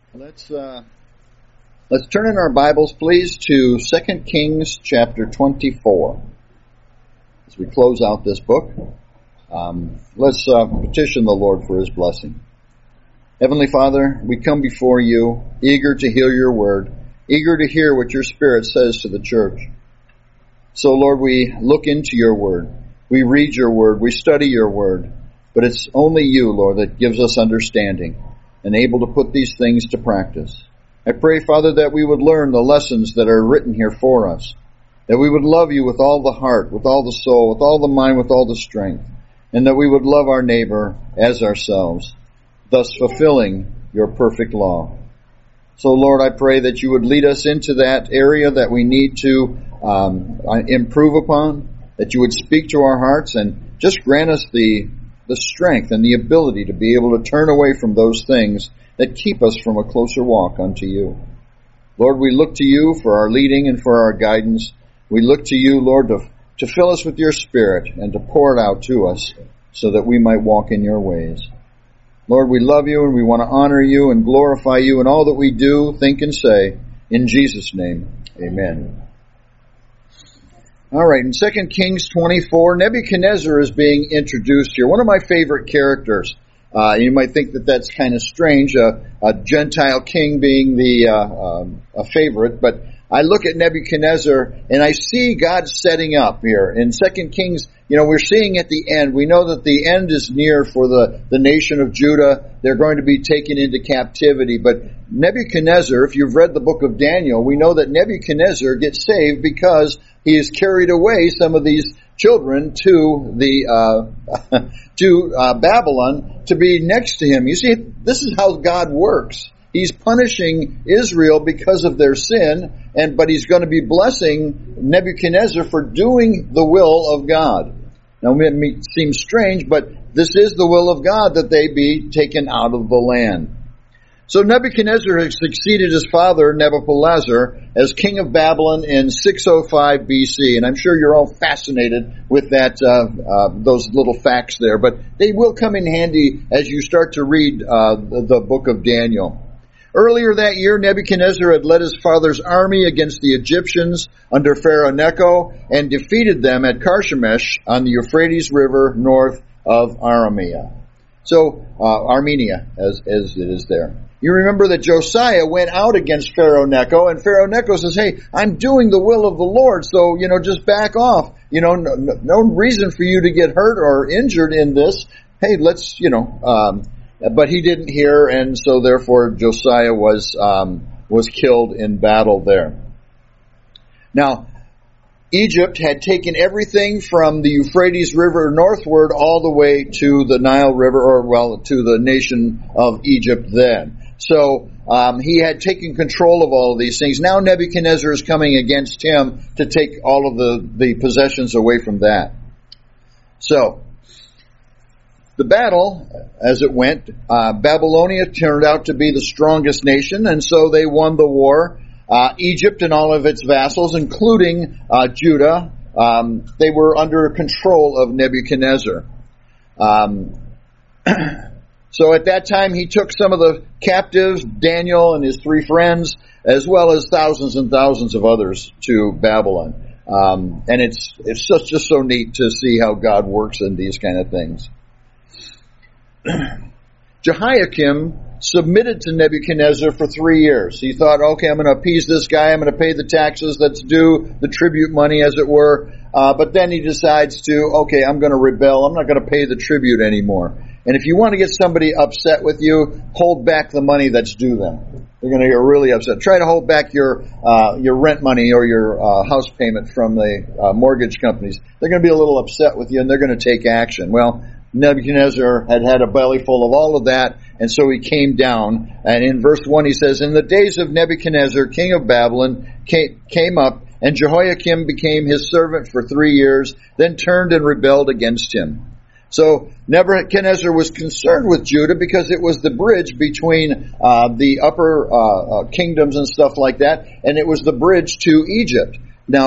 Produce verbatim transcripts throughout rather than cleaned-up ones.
Let's uh, let's turn in our Bibles, please, to Second Kings chapter twenty-four. As we close out this book, um, let's uh, petition the Lord for His blessing. Heavenly Father, we come before You, eager to hear Your word, eager to hear what Your Spirit says to the church. So, Lord, we look into Your word, we read Your word, we study Your word, but it's only You, Lord, that gives us understanding and able to put these things to practice. I pray, Father, that we would learn the lessons that are written here for us, that we would love You with all the heart, with all the soul, with all the mind, with all the strength, and that we would love our neighbor as ourselves, thus fulfilling Your perfect law. So, Lord, I pray that You would lead us into that area that we need to um, improve upon, that You would speak to our hearts and just grant us the the strength and the ability to be able to turn away from those things that keep us from a closer walk unto You. Lord, we look to You for our leading and for our guidance. We look to You, Lord, to, to fill us with Your Spirit and to pour it out to us so that we might walk in Your ways. Lord, we love You and we want to honor You and glorify You in all that we do, think, and say. In Jesus' name, amen. All right, in Second Kings twenty-four, Nebuchadnezzar is being introduced here. One of my favorite characters. Uh, you might think that that's kind of strange, uh, a Gentile king being the uh, um, a favorite, but I look at Nebuchadnezzar and I see God setting up here. In Second Kings, you know, we're seeing at the end, we know that the end is near for the, the nation of Judah. They're going to be taken into captivity, but Nebuchadnezzar, if you've read the book of Daniel, we know that Nebuchadnezzar gets saved because he has carried away some of these children to the uh, to uh, Babylon to be next to him. You see, this is how God works. He's punishing Israel because of their sin, and but He's going to be blessing Nebuchadnezzar for doing the will of God. Now, it may seem strange, but this is the will of God that they be taken out of the land. So Nebuchadnezzar has succeeded his father, Nebuchadnezzar, as king of Babylon in six oh five B C. And I'm sure you're all fascinated with that, uh, uh, those little facts there. But they will come in handy as you start to read uh, the, the book of Daniel. Earlier that year, Nebuchadnezzar had led his father's army against the Egyptians under Pharaoh Necho and defeated them at Carchemish on the Euphrates River north of Armenia. So, uh, Armenia, as, as it is there. You remember that Josiah went out against Pharaoh Necho, and Pharaoh Necho says, hey, I'm doing the will of the Lord, so, you know, just back off. You know, no, no reason for you to get hurt or injured in this. Hey, let's, you know, um, but he didn't hear, and so therefore Josiah was, um, was killed in battle there. Now, Egypt had taken everything from the Euphrates River northward all the way to the Nile River, or, well, to the nation of Egypt then. So um, he had taken control of all of these things. Now Nebuchadnezzar is coming against him to take all of the, the possessions away from that. So, the battle, as it went, uh, Babylonia turned out to be the strongest nation, and so they won the war. Uh, Egypt and all of its vassals, including uh, Judah, um, they were under control of Nebuchadnezzar. Um, so at that time, he took some of the captives, Daniel and his three friends, as well as thousands and thousands of others to Babylon. Um, and it's it's just, just so neat to see how God works in these kind of things. Jehoiakim submitted to Nebuchadnezzar for three years. He thought, okay, I'm going to appease this guy. I'm going to pay the taxes that's due, the tribute money, as it were. Uh, but then he decides to, okay, I'm going to rebel. I'm not going to pay the tribute anymore. And if you want to get somebody upset with you, hold back the money that's due them. They're going to get really upset. Try to hold back your uh, your rent money or your uh, house payment from the uh, mortgage companies. They're going to be a little upset with you, and they're going to take action. Well, Nebuchadnezzar had had a belly full of all of that, and so he came down. And in verse one he says, in the days of Nebuchadnezzar, king of Babylon, came up, and Jehoiakim became his servant for three years, then turned and rebelled against him. So Nebuchadnezzar was concerned with Judah because it was the bridge between uh, the upper uh, uh, kingdoms and stuff like that, and it was the bridge to Egypt. Now,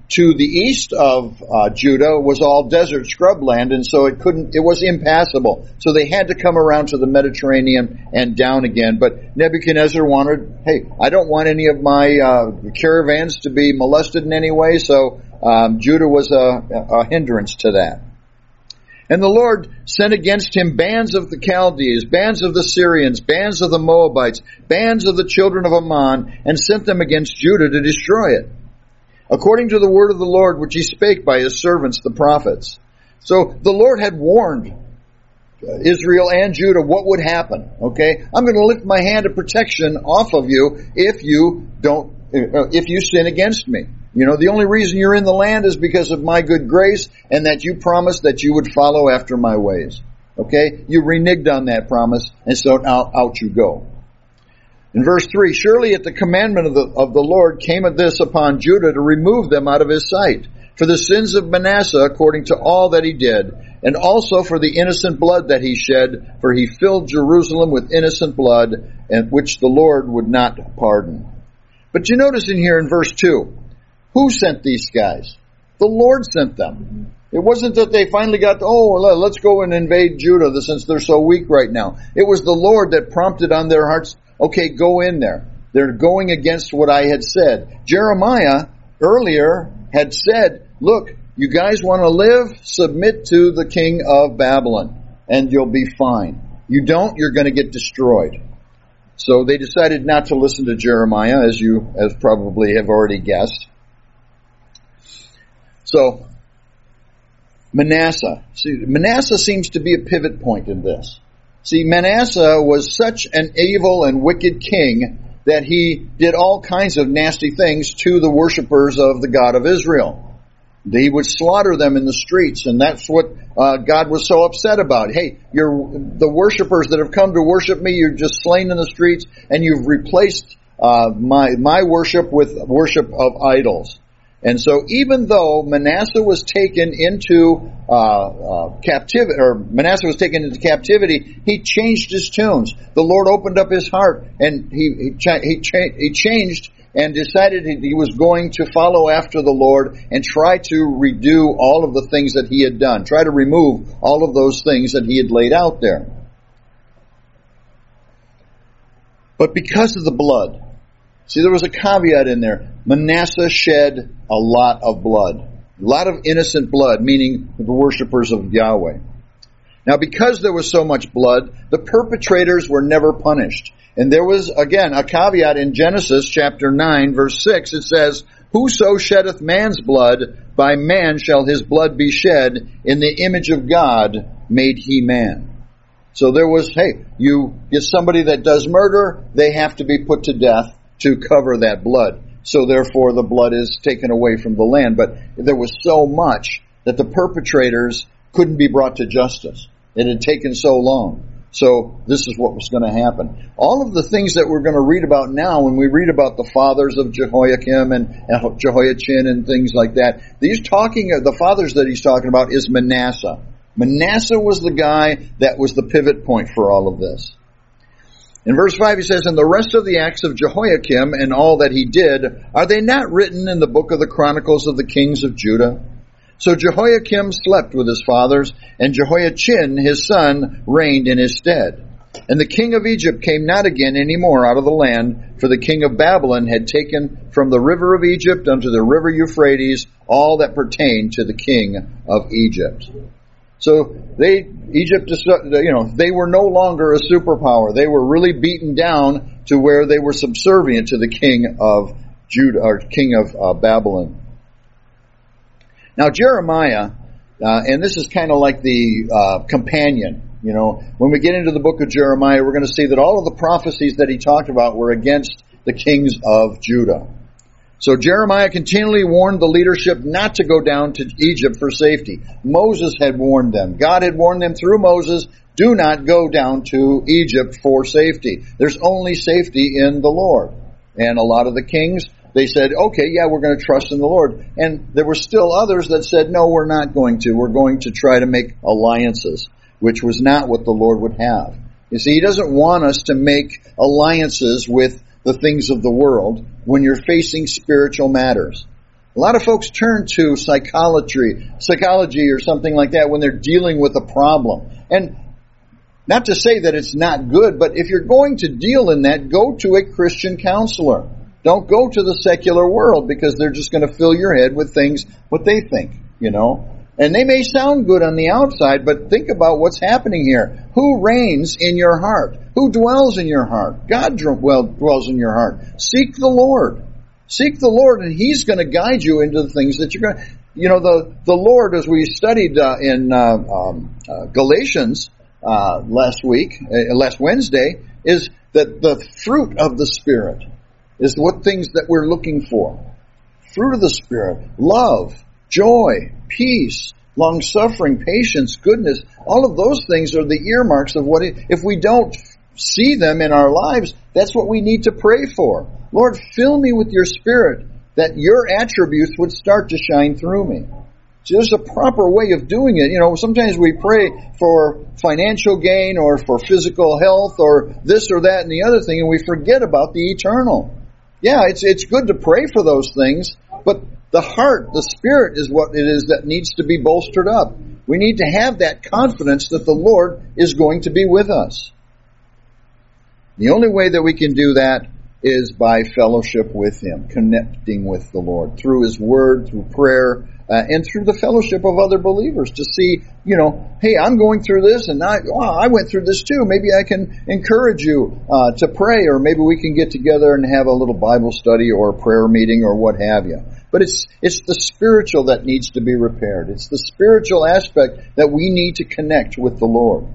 to the east of uh, Judah was all desert scrubland, and so it couldn't, it was impassable. So they had to come around to the Mediterranean and down again. But Nebuchadnezzar wanted, hey, I don't want any of my uh, caravans to be molested in any way, so um, Judah was a, a hindrance to that. And the Lord sent against him bands of the Chaldees, bands of the Syrians, bands of the Moabites, bands of the children of Ammon, and sent them against Judah to destroy it, according to the word of the Lord which he spake by his servants the prophets. So the Lord had warned Israel and Judah what would happen. Okay, I'm going to lift my hand of protection off of you if you don't, if you sin against me. You know, the only reason you're in the land is because of my good grace and that you promised that you would follow after my ways. Okay? You reneged on that promise, and so now out you go. In verse three, surely at the commandment of the, of the Lord came at this upon Judah to remove them out of his sight, for the sins of Manasseh according to all that he did, and also for the innocent blood that he shed, for he filled Jerusalem with innocent blood, and which the Lord would not pardon. But you notice in here in verse two, who sent these guys? The Lord sent them. It wasn't that they finally got, to, oh, let's go and invade Judah since they're so weak right now. It was the Lord that prompted on their hearts, okay, go in there. They're going against what I had said. Jeremiah earlier had said, look, you guys want to live? Submit to the king of Babylon, and you'll be fine. You don't, you're going to get destroyed. So they decided not to listen to Jeremiah, as you as probably have already guessed. So, Manasseh. See, Manasseh seems to be a pivot point in this. See, Manasseh was such an evil and wicked king that he did all kinds of nasty things to the worshipers of the God of Israel. He would slaughter them in the streets, and that's what uh, God was so upset about. Hey, you're the worshipers that have come to worship me, you're just slain in the streets, and you've replaced uh, my my worship with worship of idols. And so even though Manasseh was taken into uh, uh, captivity, or Manasseh was taken into captivity, he changed his tunes. The Lord opened up his heart, and he he, cha- he, cha- he changed and decided he was going to follow after the Lord and try to redo all of the things that he had done, try to remove all of those things that he had laid out there. But because of the blood, see, there was a caveat in there. Manasseh shed a lot of blood. A lot of innocent blood, meaning the worshipers of Yahweh. Now, because there was so much blood, the perpetrators were never punished. And there was, again, a caveat in Genesis chapter nine, verse six. It says, whoso sheddeth man's blood, by man shall his blood be shed. In the image of God made he man. So there was, hey, you get somebody that does murder, they have to be put to death to cover that blood. So therefore the blood is taken away from the land. But there was so much that the perpetrators couldn't be brought to justice. It had taken so long. So this is what was going to happen. All of the things that we're going to read about now, when we read about the fathers of Jehoiakim and Jehoiachin and things like that, these talking, the fathers that he's talking about is Manasseh. Manasseh was the guy that was the pivot point for all of this. In verse five he says, and the rest of the acts of Jehoiakim and all that he did, are they not written in the book of the Chronicles of the kings of Judah? So Jehoiakim slept with his fathers, and Jehoiachin his son reigned in his stead. And the king of Egypt came not again any more out of the land, for the king of Babylon had taken from the river of Egypt unto the river Euphrates all that pertained to the king of Egypt. So they, Egypt, you know, they were no longer a superpower. They were really beaten down to where they were subservient to the king of Judah, or king of uh, Babylon. Now Jeremiah, uh, and this is kind of like the uh, companion. You know, when we get into the book of Jeremiah, we're going to see that all of the prophecies that he talked about were against the kings of Judah. So Jeremiah continually warned the leadership not to go down to Egypt for safety. Moses had warned them. God had warned them through Moses, do not go down to Egypt for safety. There's only safety in the Lord. And a lot of the kings, they said, okay, yeah, we're going to trust in the Lord. And there were still others that said, no, we're not going to. We're going to try to make alliances, which was not what the Lord would have. You see, he doesn't want us to make alliances with the things of the world when you're facing spiritual matters. A lot of folks turn to psychology, psychology or something like that when they're dealing with a problem. And not to say that it's not good, but if you're going to deal in that, go to a Christian counselor. Don't go to the secular world, because they're just going to fill your head with things, what they think, you know. And they may sound good on the outside, but think about what's happening here. Who reigns in your heart? Who dwells in your heart? God dwells in your heart. Seek the Lord. Seek the Lord, and He's going to guide you into the things that you're going to... You know, the, the Lord, as we studied uh, in uh, um, uh, Galatians uh, last week, uh, last Wednesday, is that the fruit of the Spirit is what things that we're looking for. Fruit of the Spirit, love, joy, peace, long-suffering, patience, goodness. All of those things are the earmarks of what, it, if we don't see them in our lives, that's what we need to pray for. Lord, fill me with your Spirit, that your attributes would start to shine through me. So there's a proper way of doing it. You know, sometimes we pray for financial gain or for physical health or this or that and the other thing, and we forget about the eternal. Yeah, it's it's good to pray for those things, but the heart, the Spirit is what it is that needs to be bolstered up. We need to have that confidence that the Lord is going to be with us. The only way that we can do that is by fellowship with Him, connecting with the Lord through His Word, through prayer, uh, and through the fellowship of other believers to see, you know, hey, I'm going through this, and I, wow, I went through this too. Maybe I can encourage you uh, to pray, or maybe we can get together and have a little Bible study or a prayer meeting or what have you. But it's it's the spiritual that needs to be repaired. It's the spiritual aspect that we need to connect with the Lord.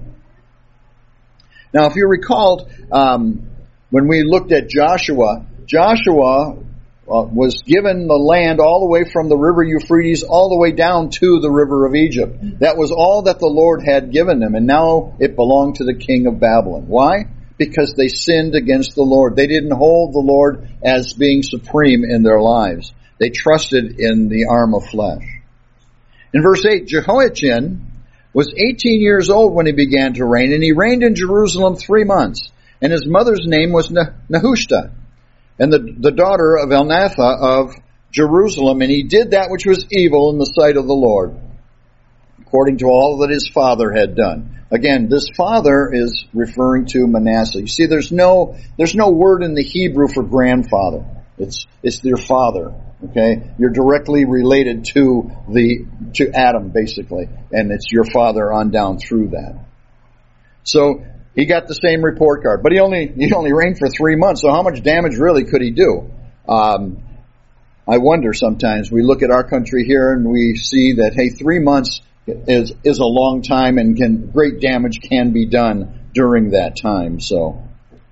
Now, if you recalled, um, when we looked at Joshua, Joshua uh, was given the land all the way from the river Euphrates all the way down to the river of Egypt. That was all that the Lord had given them, and now it belonged to the king of Babylon. Why? Because they sinned against the Lord. They didn't hold the Lord as being supreme in their lives. They trusted in the arm of flesh. In verse eight, Jehoiachin was eighteen years old when he began to reign, and he reigned in Jerusalem three months. And his mother's name was Nehushta, and the, the daughter of Elnathah of Jerusalem. And he did that which was evil in the sight of the Lord, according to all that his father had done. Again, this father is referring to Manasseh. You see, there's no there's no word in the Hebrew for grandfather. It's it's your father. Okay, you're directly related to the to Adam, basically, and it's your father on down through that. So he got the same report card, but he only he only reigned for three months. So how much damage really could he do? Um, I wonder sometimes. We look at our country here and we see that, hey, three months is is a long time, and can great damage can be done during that time. So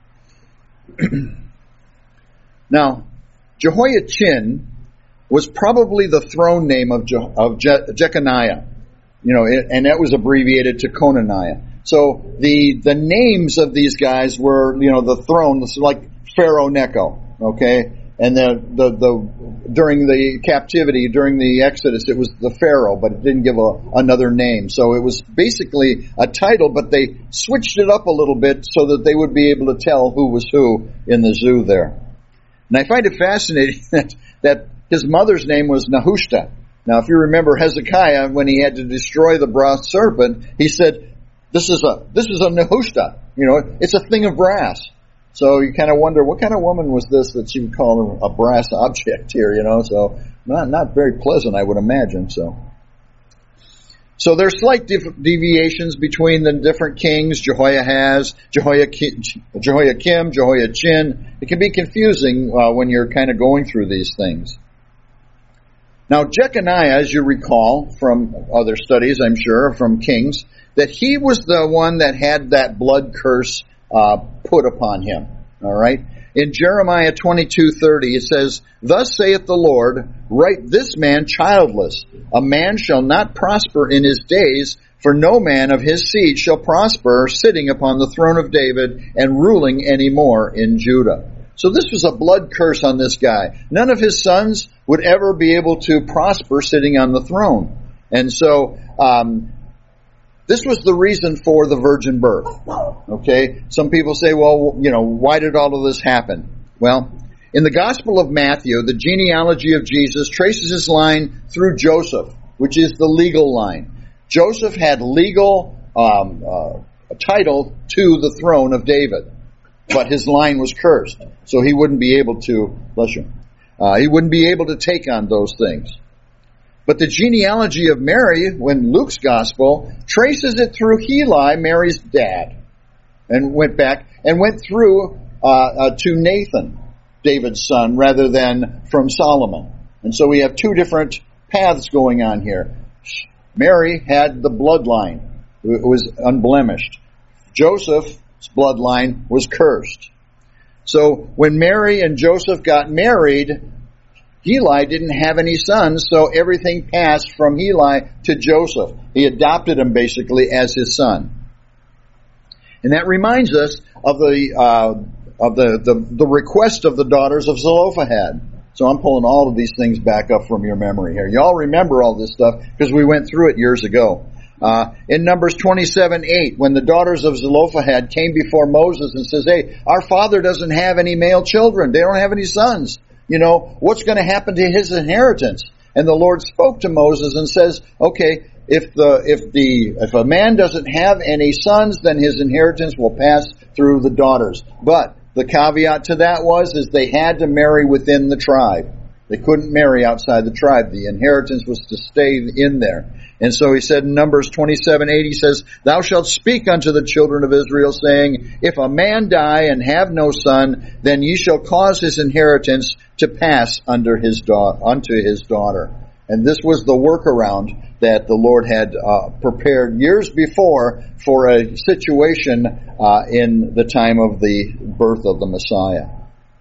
now, Jehoiachin was probably the throne name of Je- of Je- Jeconiah, you know, and that was abbreviated to Conaniah. So the the names of these guys were, you know, the throne, like Pharaoh Necho, okay, and the the the during the captivity, during the Exodus, it was the Pharaoh, but it didn't give a, another name. So it was basically a title, but they switched it up a little bit so that they would be able to tell who was who in the zoo there. And I find it fascinating that that his mother's name was Nehushta. Now, if you remember Hezekiah, when he had to destroy the bronze serpent, he said, "This is a this is a Nehushta. You know, it's a thing of brass." So you kind of wonder, what kind of woman was this that she would call a brass object here? You know, so not not very pleasant, I would imagine. So, so there's slight dif- deviations between the different kings: Jehoiahaz, Jehoiakim, Jehoiakim, Jehoiachin. It can be confusing uh, when you're kind of going through these things. Now, Jeconiah, as you recall from other studies, I'm sure, from Kings, that he was the one that had that blood curse uh, put upon him. All right? In Jeremiah twenty-two thirty, it says, "Thus saith the Lord, write this man childless. A man shall not prosper in his days, for no man of his seed shall prosper, sitting upon the throne of David and ruling any more in Judah." So this was a blood curse on this guy. None of his sons would ever be able to prosper sitting on the throne. And so um, this was the reason for the virgin birth. Okay? Some people say, well, you know, why did all of this happen? Well, In the Gospel of Matthew, the genealogy of Jesus traces his line through Joseph, which is the legal line. Joseph had legal um, uh, title to the throne of David, but his line was cursed, so he wouldn't be able to, bless you, uh, he wouldn't be able to take on those things. But the genealogy of Mary, when Luke's Gospel, traces it through Heli, Mary's dad, and went back and went through uh, uh, to Nathan, David's son, rather than from Solomon. And so we have two different paths going on here. Mary had the bloodline. It was unblemished. Joseph's bloodline was cursed. So when Mary and Joseph got married, Heli didn't have any sons, so everything passed from Heli to Joseph. He adopted him basically as his son. And that reminds us of the uh, of the, the, the request of the daughters of Zelophehad. So I'm pulling all of these things back up from your memory here. You all remember all this stuff because we went through it years ago. Uh, in Numbers twenty-seven eight, when the daughters of Zelophehad came before Moses and says, hey, our father doesn't have any male children. They don't have any sons. You know, what's going to happen to his inheritance? And the Lord spoke to Moses and says, okay, if the, if the, if a man doesn't have any sons, then his inheritance will pass through the daughters. But the caveat to that was, is they had to marry within the tribe. They couldn't marry outside the tribe. The inheritance was to stay in there. And so he said in Numbers twenty-seven eight, he says, thou shalt speak unto the children of Israel, saying, if a man die and have no son, then ye shall cause his inheritance to pass under his da- unto his daughter. And this was the workaround that the Lord had uh, prepared years before for a situation uh, in the time of the birth of the Messiah.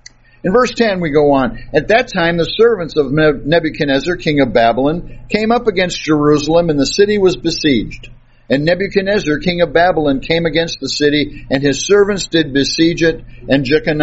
In verse ten we go on. At that time the servants of Nebuchadnezzar, king of Babylon, came up against Jerusalem, and the city was besieged. And Nebuchadnezzar, king of Babylon, came against the city, and his servants did besiege it. And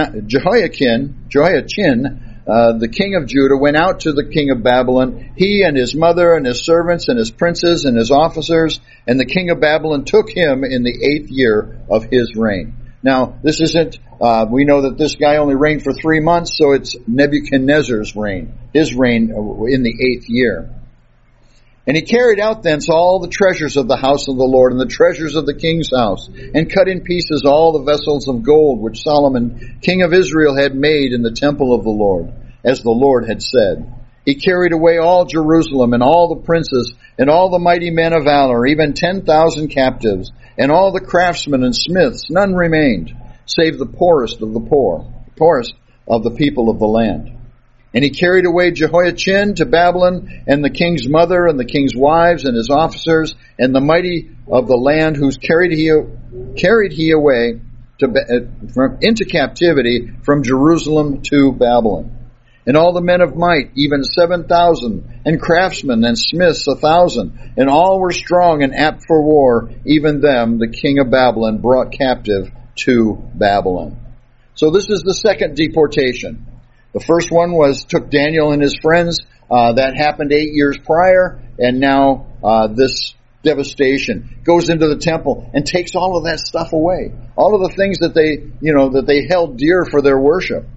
Jehoiakim, Jehoiachin, uh, the king of Judah, went out to the king of Babylon, he and his mother and his servants and his princes and his officers. And the king of Babylon took him in the eighth year of his reign. Now, this isn't, uh, we know that this guy only reigned for three months, so it's Nebuchadnezzar's reign, his reign in the eighth year. And he carried out thence all the treasures of the house of the Lord and the treasures of the king's house, and cut in pieces all the vessels of gold which Solomon, king of Israel, had made in the temple of the Lord, as the Lord had said. He carried away all Jerusalem and all the princes and all the mighty men of valor, even ten thousand captives, and all the craftsmen and smiths. None remained, save the poorest of the poor, poorest of the people of the land. And he carried away Jehoiachin to Babylon, and the king's mother, and the king's wives, and his officers, and the mighty of the land, whose carried he carried he away to uh, from, into captivity from Jerusalem to Babylon. And all the men of might, even seven thousand, and craftsmen and smiths a thousand, and all were strong and apt for war. Even them the king of Babylon brought captive to Babylon. So this is the second deportation. The first one was took Daniel and his friends. Uh, that happened eight years prior, and now uh, this devastation goes into the temple and takes all of that stuff away. All of the things that they, you know, that they held dear for their worship.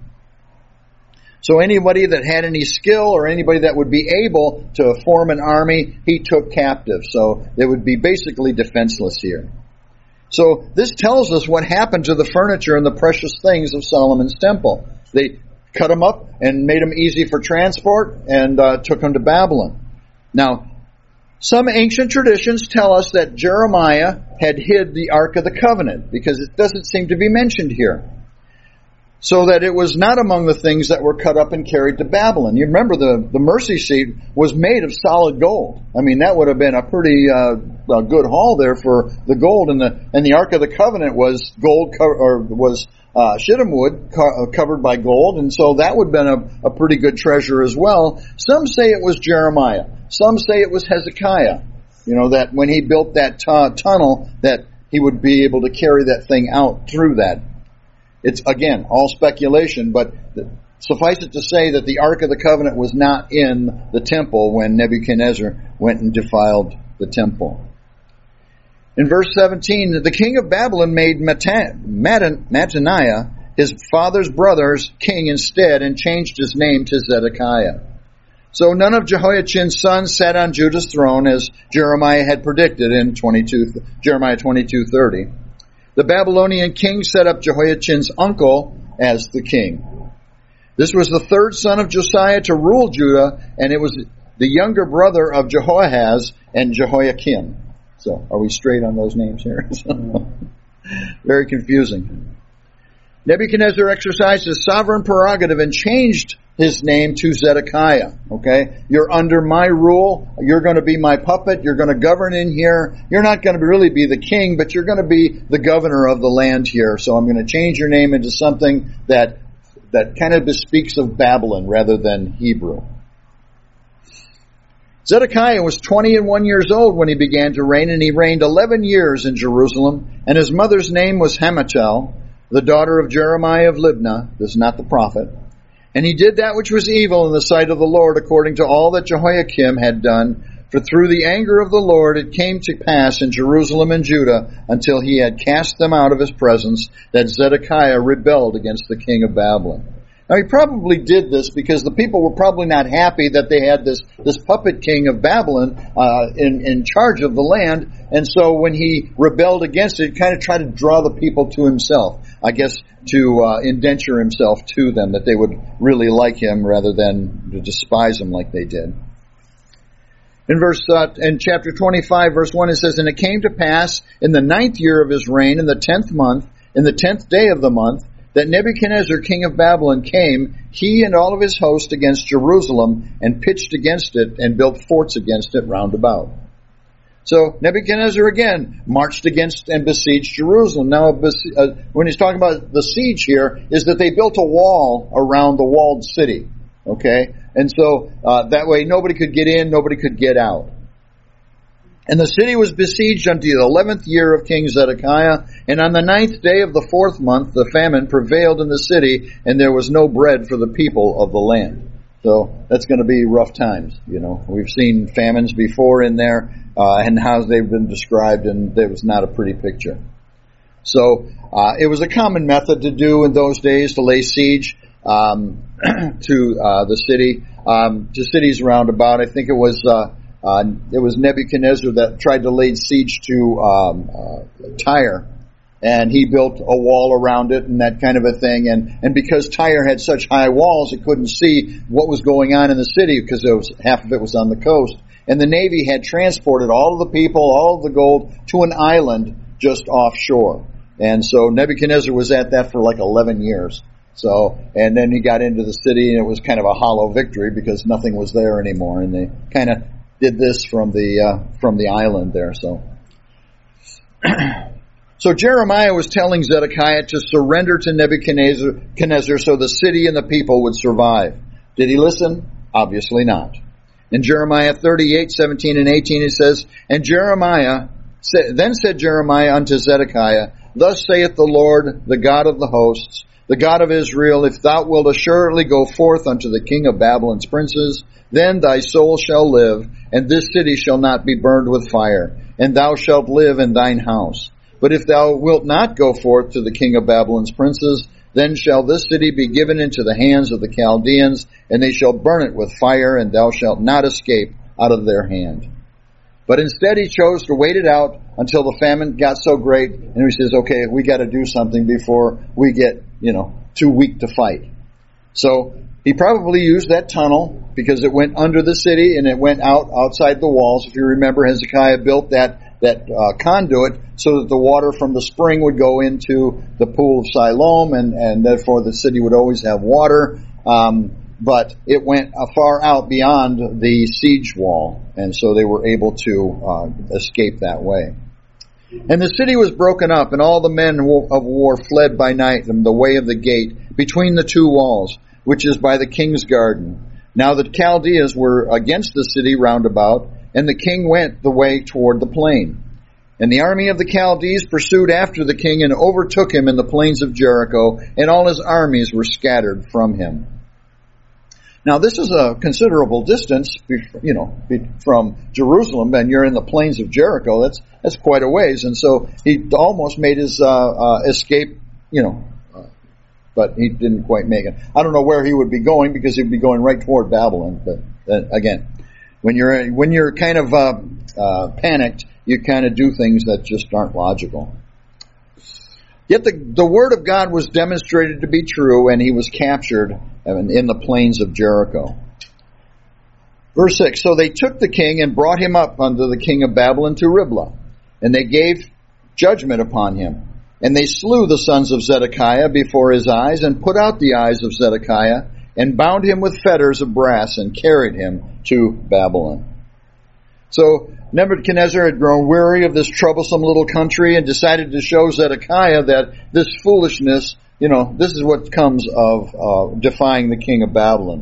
So anybody that had any skill or anybody that would be able to form an army, he took captive. So they would be basically defenseless here. So this tells us what happened to the furniture and the precious things of Solomon's temple. They cut them up and made them easy for transport and uh, took them to Babylon. Now, some ancient traditions tell us that Jeremiah had hid the Ark of the Covenant because it doesn't seem to be mentioned here. So that it was not among the things that were cut up and carried to Babylon. You remember the, the mercy seat was made of solid gold. I mean, that would have been a pretty uh, a good haul there for the gold. And the and the Ark of the Covenant was gold co- or was uh, shittim wood co- covered by gold, and so that would have been a, a pretty good treasure as well. Some say it was Jeremiah. Some say it was Hezekiah. You know, that when he built that t- tunnel, that he would be able to carry that thing out through that. It's, again, all speculation, but suffice it to say that the Ark of the Covenant was not in the temple when Nebuchadnezzar went and defiled the temple. In verse seventeen, the king of Babylon made Mattaniah, his father's brother's king instead and changed his name to Zedekiah. So none of Jehoiachin's sons sat on Judah's throne as Jeremiah had predicted in twenty-two, Jeremiah twenty-two thirty. The Babylonian king set up Jehoiachin's uncle as the king. This was the third son of Josiah to rule Judah, and it was the younger brother of Jehoahaz and Jehoiakim. So, are we straight on those names here? Very confusing. Nebuchadnezzar exercised his sovereign prerogative and changed his name to Zedekiah. Okay? You're under my rule. You're going to be my puppet. You're going to govern in here. You're not going to really be the king, but you're going to be the governor of the land here. So I'm going to change your name into something that that kind of bespeaks of Babylon rather than Hebrew. Zedekiah was twenty and one years old when he began to reign, and he reigned eleven years in Jerusalem, and his mother's name was Hamutal, the daughter of Jeremiah of Libnah. This is not the prophet. And he did that which was evil in the sight of the Lord, according to all that Jehoiakim had done. For through the anger of the Lord it came to pass in Jerusalem and Judah, until he had cast them out of his presence, that Zedekiah rebelled against the king of Babylon. Now he probably did this because the people were probably not happy that they had this, this puppet king of Babylon uh, in, in charge of the land. And so when he rebelled against it, he kind of tried to draw the people to himself. I guess to uh, indenture himself to them, that they would really like him rather than to despise him like they did. In verse, uh, in chapter twenty-five, verse one, it says, And it came to pass in the ninth year of his reign, in the tenth month, in the tenth day of the month, that Nebuchadnezzar, king of Babylon, came, he and all of his host, against Jerusalem, and pitched against it, and built forts against it round about. So Nebuchadnezzar again marched against and besieged Jerusalem. Now, uh, when he's talking about the siege here, is that they built a wall around the walled city. Okay? And so uh, that way nobody could get in, nobody could get out. And the city was besieged unto the eleventh year of King Zedekiah, and on the ninth day of the fourth month the famine prevailed in the city, and there was no bread for the people of the land. So that's going to be rough times. You know, we've seen famines before in there, uh, and how they've been described, and it was not a pretty picture. So uh, it was a common method to do in those days to lay siege um, to uh, the city, um, to cities around about. I think it was. Uh, Uh, it was Nebuchadnezzar that tried to lay siege to um, uh, Tyre, and he built a wall around it and that kind of a thing. And, and because Tyre had such high walls, it couldn't see what was going on in the city because it was, half of it was on the coast. And the Navy had transported all of the people, all of the gold to an island just offshore. And so Nebuchadnezzar was at that for like eleven years. So, and then he got into the city, and it was kind of a hollow victory because nothing was there anymore, and they kind of did this from the uh, from the island there. So, so Jeremiah was telling Zedekiah to surrender to Nebuchadnezzar so the city and the people would survive. Did he listen? Obviously not. In Jeremiah thirty-eight, seventeen and eighteen, it says, And Jeremiah said, then said Jeremiah unto Zedekiah, Thus saith the Lord, the God of the hosts, the God of Israel, if thou wilt assuredly go forth unto the king of Babylon's princes, then thy soul shall live, and this city shall not be burned with fire, and thou shalt live in thine house. But if thou wilt not go forth to the king of Babylon's princes, then shall this city be given into the hands of the Chaldeans, and they shall burn it with fire, and thou shalt not escape out of their hand. But instead he chose to wait it out until the famine got so great, and he says, okay, we got to do something before we get, you know, too weak to fight. So he probably used that tunnel because it went under the city and it went out outside the walls. If you remember, Hezekiah built that that uh, conduit so that the water from the spring would go into the pool of Siloam, and, and therefore the city would always have water. Um, but it went uh, far out beyond the siege wall, and so they were able to uh, escape that way. And the city was broken up, and all the men of war fled by night from the way of the gate between the two walls, which is by the king's garden. Now the Chaldeans were against the city round about, and the king went the way toward the plain. And the army of the Chaldees pursued after the king and overtook him in the plains of Jericho, and all his armies were scattered from him. Now this is a considerable distance, you know, from Jerusalem, and you're in the plains of Jericho. That's that's quite a ways, and so he almost made his uh, uh, escape, you know, uh, but he didn't quite make it. I don't know where he would be going because he'd be going right toward Babylon. But uh, again, when you're when you're kind of uh, uh, panicked, you kind of do things that just aren't logical. Yet the, the word of God was demonstrated to be true, and he was captured in the plains of Jericho. Verse six, so they took the king and brought him up unto the king of Babylon to Riblah, and they gave judgment upon him. And they slew the sons of Zedekiah before his eyes, and put out the eyes of Zedekiah, and bound him with fetters of brass, and carried him to Babylon. So Nebuchadnezzar had grown weary of this troublesome little country and decided to show Zedekiah that this foolishness, you know, this is what comes of uh, defying the king of Babylon.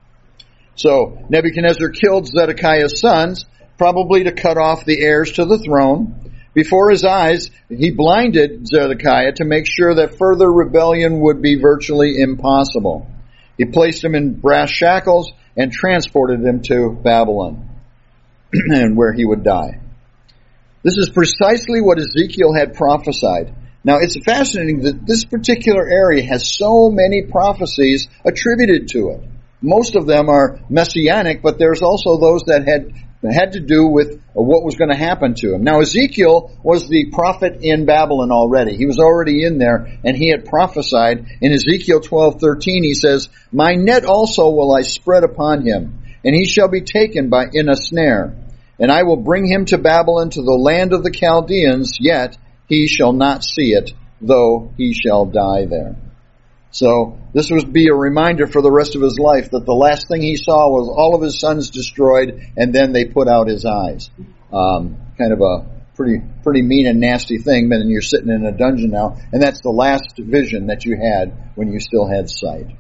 So Nebuchadnezzar killed Zedekiah's sons, probably to cut off the heirs to the throne. Before his eyes, he blinded Zedekiah to make sure that further rebellion would be virtually impossible. He placed him in brass shackles and transported him to Babylon, and where he would die. This is precisely what Ezekiel had prophesied. Now, it's fascinating that this particular area has so many prophecies attributed to it. Most of them are messianic, but there's also those that had had to do with what was going to happen to him. Now, Ezekiel was the prophet in Babylon already. He was already in there, and he had prophesied. In Ezekiel twelve thirteen, he says, my net also will I spread upon him, and he shall be taken by in a snare. And I will bring him to Babylon, to the land of the Chaldeans, yet he shall not see it, though he shall die there. So this would be a reminder for the rest of his life that the last thing he saw was all of his sons destroyed, and then they put out his eyes. Um, kind of a pretty pretty mean and nasty thing, but then you're sitting in a dungeon now, and that's the last vision that you had when you still had sight.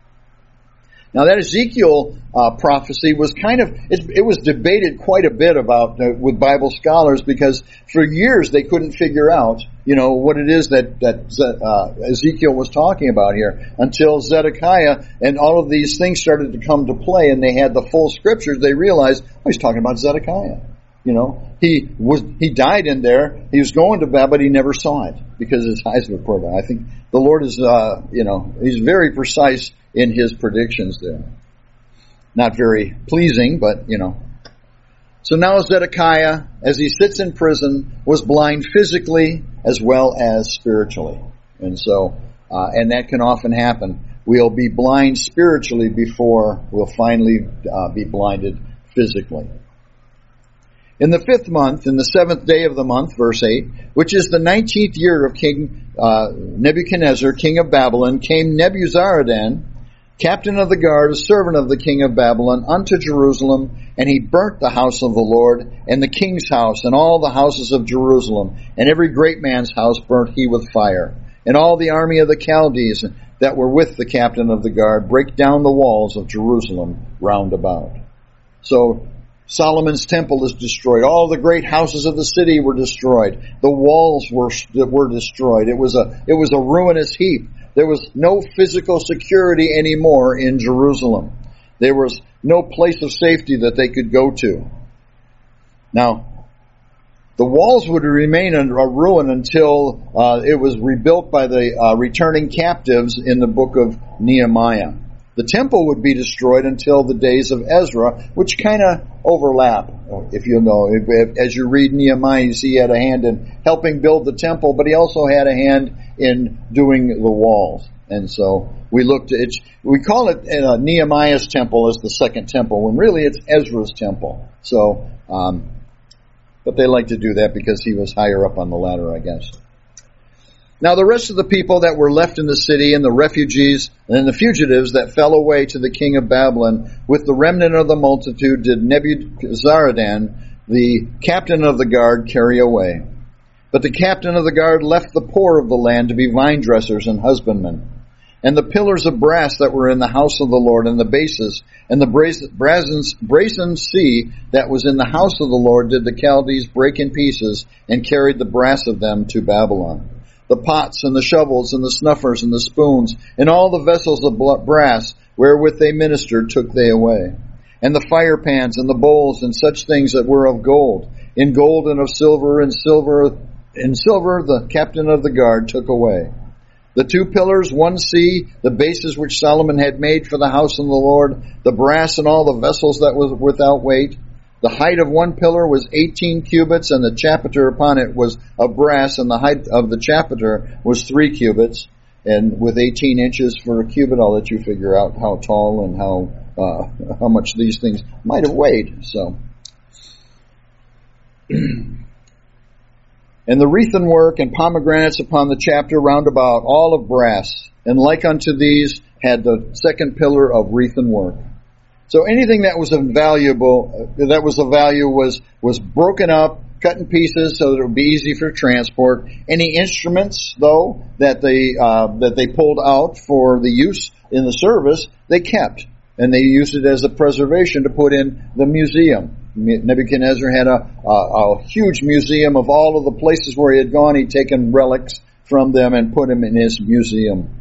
Now that Ezekiel uh, prophecy was kind of, it, it was debated quite a bit about uh, with Bible scholars, because for years they couldn't figure out, you know, what it is that, that uh, Ezekiel was talking about here, until Zedekiah and all of these things started to come to play and they had the full scriptures. They realized, oh, he's talking about Zedekiah. You know, he was, he died in there. He was going to Babylon, but he never saw it because his eyes were put out. I think the Lord is, uh, you know, he's very precise in his predictions there. Not very pleasing, but, you know. So now Zedekiah, as he sits in prison, was blind physically as well as spiritually. And so, uh, and that can often happen. We'll be blind spiritually before we'll finally uh, be blinded physically. In the fifth month, in the seventh day of the month, verse eight, which is the nineteenth year of King uh, Nebuchadnezzar, king of Babylon, came Nebuzaradan, captain of the guard, a servant of the king of Babylon, unto Jerusalem, and he burnt the house of the Lord, and the king's house, and all the houses of Jerusalem, and every great man's house burnt he with fire. And all the army of the Chaldees that were with the captain of the guard brake down the walls of Jerusalem round about. So Solomon's temple is destroyed. All the great houses of the city were destroyed. The walls were were destroyed. It was a it was a ruinous heap. There was no physical security anymore in Jerusalem. There was no place of safety that they could go to. Now, the walls would remain a ruin until uh, it was rebuilt by the uh, returning captives in the book of Nehemiah. The temple would be destroyed until the days of Ezra, which kind of overlap, if you know. As you read Nehemiah, you see he had a hand in helping build the temple, but he also had a hand in doing the walls. And so we looked at it, we call it uh, Nehemiah's temple as the second temple, when really it's Ezra's temple. So, um, but they like to do that because he was higher up on the ladder, I guess. Now the rest of the people that were left in the city, and the refugees and the fugitives that fell away to the king of Babylon, with the remnant of the multitude did Nebuzaradan, the captain of the guard, carry away. But the captain of the guard left the poor of the land to be vine dressers and husbandmen. And the pillars of brass that were in the house of the Lord, and the bases, and the brazen, brazen sea that was in the house of the Lord, did the Chaldees break in pieces, and carried the brass of them to Babylon. The pots and the shovels and the snuffers and the spoons and all the vessels of brass wherewith they ministered took they away. And the fire pans and the bowls and such things that were of gold, in gold and of silver, and silver, in silver the captain of the guard took away. The two pillars, one sea, the bases which Solomon had made for the house of the Lord, the brass and all the vessels that was without weight. The height of one pillar was eighteen cubits, and the chapiter upon it was of brass, and the height of the chapiter was three cubits. And with eighteen inches for a cubit, I'll let you figure out how tall and how uh, how much these things might have weighed. So, and the wreathen work and pomegranates upon the chapter round about, all of brass, and like unto these had the second pillar of wreathen work. So anything that was invaluable, that was of value, was was broken up, cut in pieces, so that it would be easy for transport. Any instruments, though, that they uh, that they pulled out for the use in the service, they kept, and they used it as a preservation to put in the museum. Nebuchadnezzar had a, a, a huge museum of all of the places where he had gone. He'd taken relics from them and put them in his museum.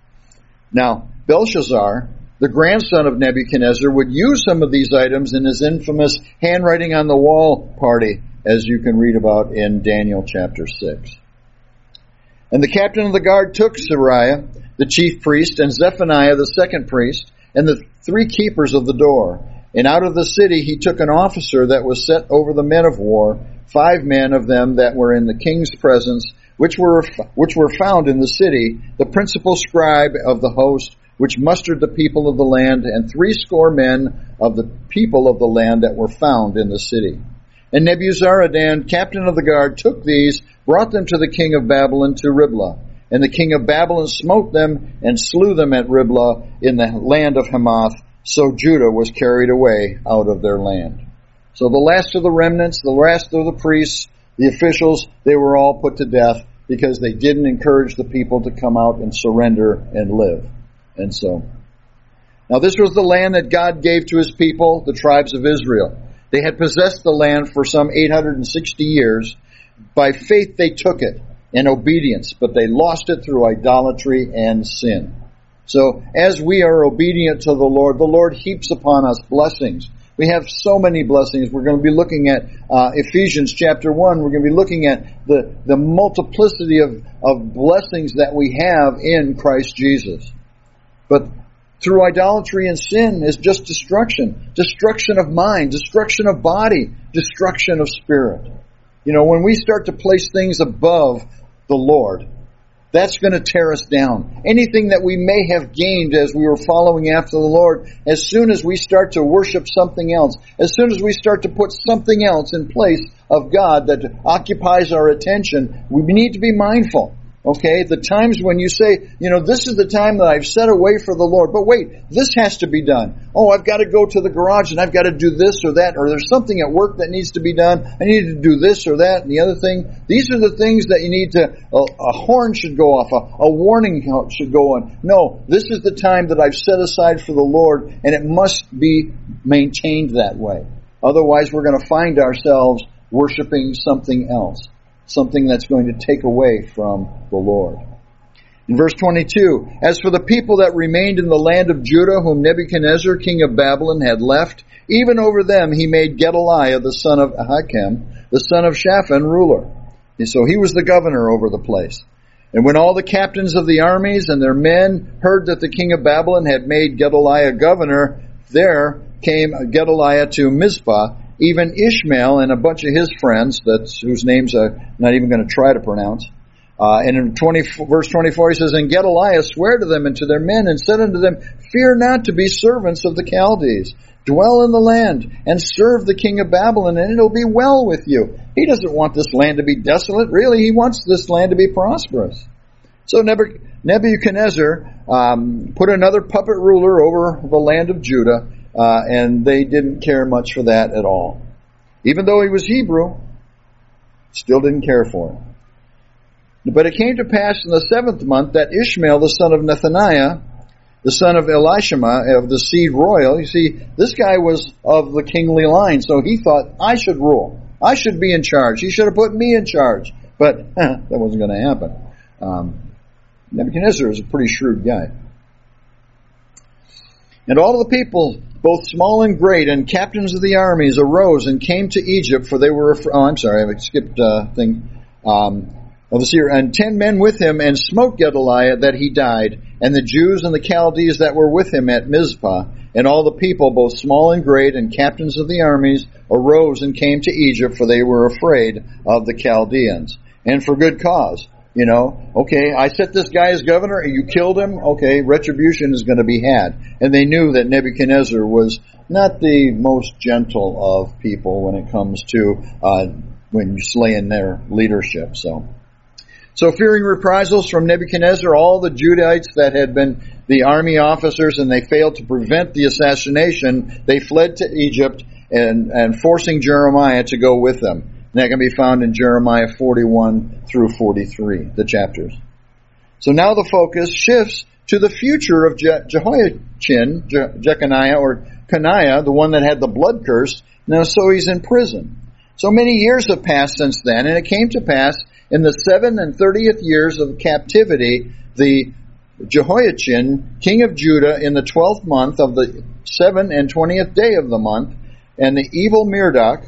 Now, Belshazzar, the grandson of Nebuchadnezzar, would use some of these items in his infamous handwriting on the wall party, as you can read about in Daniel chapter six. And the captain of the guard took Seraiah, the chief priest, and Zephaniah, the second priest, and the three keepers of the door. And out of the city he took an officer that was set over the men of war, five men of them that were in the king's presence, which were which were found in the city, the principal scribe of the host, which mustered the people of the land, and threescore men of the people of the land that were found in the city. And Nebuzaradan, captain of the guard, took these, brought them to the king of Babylon to Riblah. And the king of Babylon smote them and slew them at Riblah in the land of Hamath. So Judah was carried away out of their land. So the last of the remnants, the last of the priests, the officials, they were all put to death because they didn't encourage the people to come out and surrender and live. And so, now this was the land that God gave to his people, the tribes of Israel. They had possessed the land for some eight hundred sixty years. By faith they took it in obedience, but they lost it through idolatry and sin. So as we are obedient to the Lord, the Lord heaps upon us blessings. We have so many blessings. We're going to be looking at uh, Ephesians chapter one. We're going to be looking at the, the multiplicity of, of blessings that we have in Christ Jesus. But through idolatry and sin is just destruction. Destruction of mind, destruction of body, destruction of spirit. You know, when we start to place things above the Lord, that's going to tear us down. Anything that we may have gained as we were following after the Lord, as soon as we start to worship something else, as soon as we start to put something else in place of God that occupies our attention, we need to be mindful. Okay, the times when you say, you know, this is the time that I've set away for the Lord, but wait, this has to be done. Oh, I've got to go to the garage and I've got to do this or that, or there's something at work that needs to be done. I need to do this or that and the other thing. These are the things that you need to, a, a horn should go off, a, a warning should go on. No, this is the time that I've set aside for the Lord, and it must be maintained that way. Otherwise, we're going to find ourselves worshiping something else. Something that's going to take away from the Lord. In verse twenty-two, as for the people that remained in the land of Judah, whom Nebuchadnezzar, king of Babylon, had left, even over them he made Gedaliah, the son of Ahikam, the son of Shaphan, ruler. And so he was the governor over the place. And when all the captains of the armies and their men heard that the king of Babylon had made Gedaliah governor, there came Gedaliah to Mizpah, even Ishmael and a bunch of his friends, that's whose names I'm not even going to try to pronounce. Uh, and in twenty, verse twenty-four, he says, And Gedaliah sware to them and to their men, and said unto them, Fear not to be servants of the Chaldees. Dwell in the land, and serve the king of Babylon, and it'll be well with you. He doesn't want this land to be desolate. Really, he wants this land to be prosperous. So Nebuchadnezzar um, put another puppet ruler over the land of Judah, Uh, and they didn't care much for that at all. Even though he was Hebrew, still didn't care for him. But it came to pass in the seventh month that Ishmael, the son of Nethaniah, the son of Elishama, of the seed royal, you see, this guy was of the kingly line, so he thought, I should rule. I should be in charge. He should have put me in charge. But that wasn't going to happen. Um, Nebuchadnezzar is a pretty shrewd guy. And all the people, both small and great, and captains of the armies arose and came to Egypt, for they were, oh, I'm sorry, I skipped a uh, thing. Um, of the seer, and ten men with him, and smote Gedaliah that he died, and the Jews and the Chaldees that were with him at Mizpah, and all the people, both small and great, and captains of the armies, arose and came to Egypt, for they were afraid of the Chaldeans. And for good cause. You know, okay, I set this guy as governor, and you killed him, okay, retribution is going to be had. And they knew that Nebuchadnezzar was not the most gentle of people when it comes to uh, when you slay in their leadership. So, so fearing reprisals from Nebuchadnezzar, all the Judahites that had been the army officers and they failed to prevent the assassination, they fled to Egypt and, and forcing Jeremiah to go with them. And that can be found in Jeremiah forty-one through forty-three, the chapters. So now the focus shifts to the future of Je- Jehoiachin, Je- Jeconiah, or Coniah, the one that had the blood curse. Now, so he's in prison. So many years have passed since then, and it came to pass in the seven and thirtieth years of captivity, the Jehoiachin, king of Judah, in the twelfth month of the seven and twentieth day of the month, and the evil Merodach,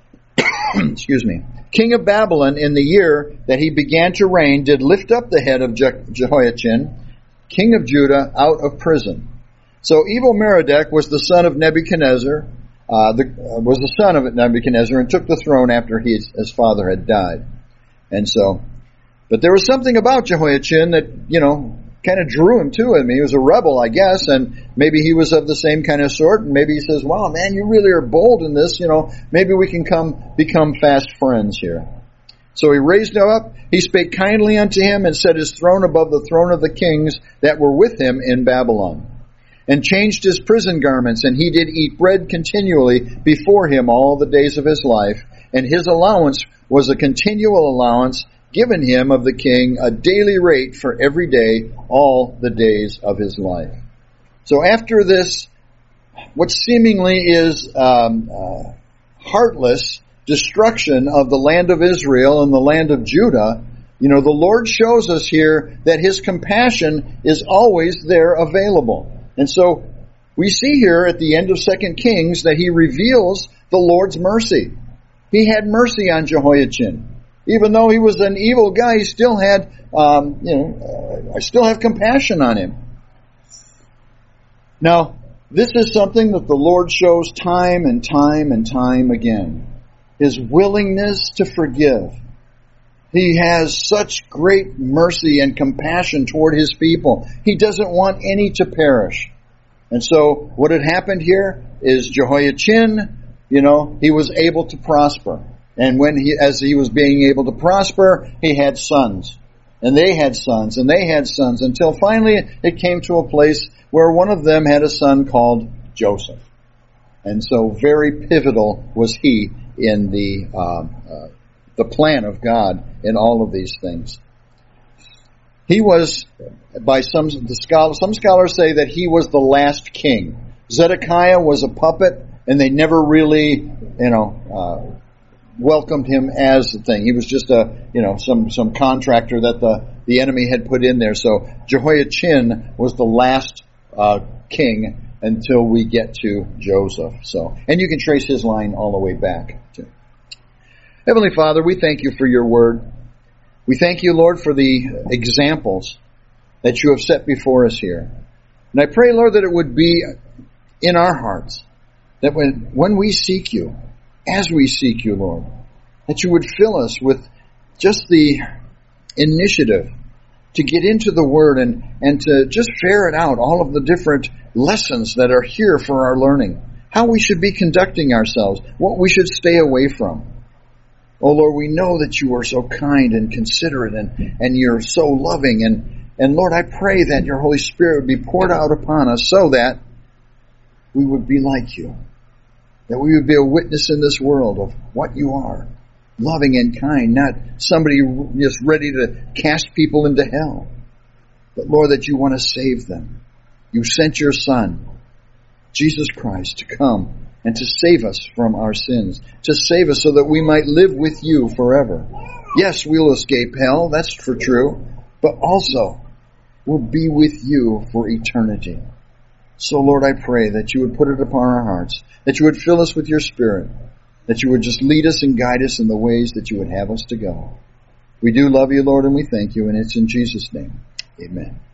excuse me, king of Babylon, in the year that he began to reign, did lift up the head of Je- Jehoiachin, king of Judah, out of prison. So evil Merodach was the son of Nebuchadnezzar, uh, the, uh, was the son of Nebuchadnezzar, and took the throne after he, his father had died. And so, but there was something about Jehoiachin that, you know, kind of drew him to him. He was a rebel, I guess, and maybe he was of the same kind of sort, and maybe he says, wow, man, you really are bold in this, you know, maybe we can come become fast friends here. So he raised him up, he spake kindly unto him, and set his throne above the throne of the kings that were with him in Babylon, and changed his prison garments, and he did eat bread continually before him all the days of his life, and his allowance was a continual allowance given him of the king, a daily rate for every day, all the days of his life. So after this, what seemingly is um, uh, heartless destruction of the land of Israel and the land of Judah, you know, the Lord shows us here that his compassion is always there available. And so we see here at the end of Second Kings that he reveals the Lord's mercy. He had mercy on Jehoiachin. Even though he was an evil guy, he still had, um, you know, uh, I still have compassion on him. Now, this is something that the Lord shows time and time and time again. His willingness to forgive. He has such great mercy and compassion toward his people. He doesn't want any to perish. And so, what had happened here is Jehoiachin, you know, he was able to prosper. And when he, as he was being able to prosper, he had sons. And they had sons, and they had sons, until finally it came to a place where one of them had a son called Joseph. And so very pivotal was he in the uh, uh, the plan of God in all of these things. He was, by some the scholars, some scholars say that he was the last king. Zedekiah was a puppet, and they never really, you know, uh, welcomed him as the thing. He was just a, you know, some, some contractor that the, the enemy had put in there. So Jehoiachin was the last, uh, king until we get to Joseph. So, and you can trace his line all the way back to. Heavenly Father, we thank you for your word. We thank you, Lord, for the examples that you have set before us here. And I pray, Lord, that it would be in our hearts that when, when we seek you, as we seek you, Lord, that you would fill us with just the initiative to get into the Word and, and to just ferret out all of the different lessons that are here for our learning, how we should be conducting ourselves, what we should stay away from. Oh, Lord, we know that you are so kind and considerate and, and you're so loving. And, and Lord, I pray that your Holy Spirit would be poured out upon us so that we would be like you. That we would be a witness in this world of what you are. Loving and kind, not somebody just ready to cast people into hell. But Lord, that you want to save them. You sent your Son, Jesus Christ, to come and to save us from our sins. To save us so that we might live with you forever. Yes, we'll escape hell, that's for true. But also, we'll be with you for eternity. So, Lord, I pray that you would put it upon our hearts, that you would fill us with your Spirit, that you would just lead us and guide us in the ways that you would have us to go. We do love you, Lord, and we thank you, and it's in Jesus' name. Amen.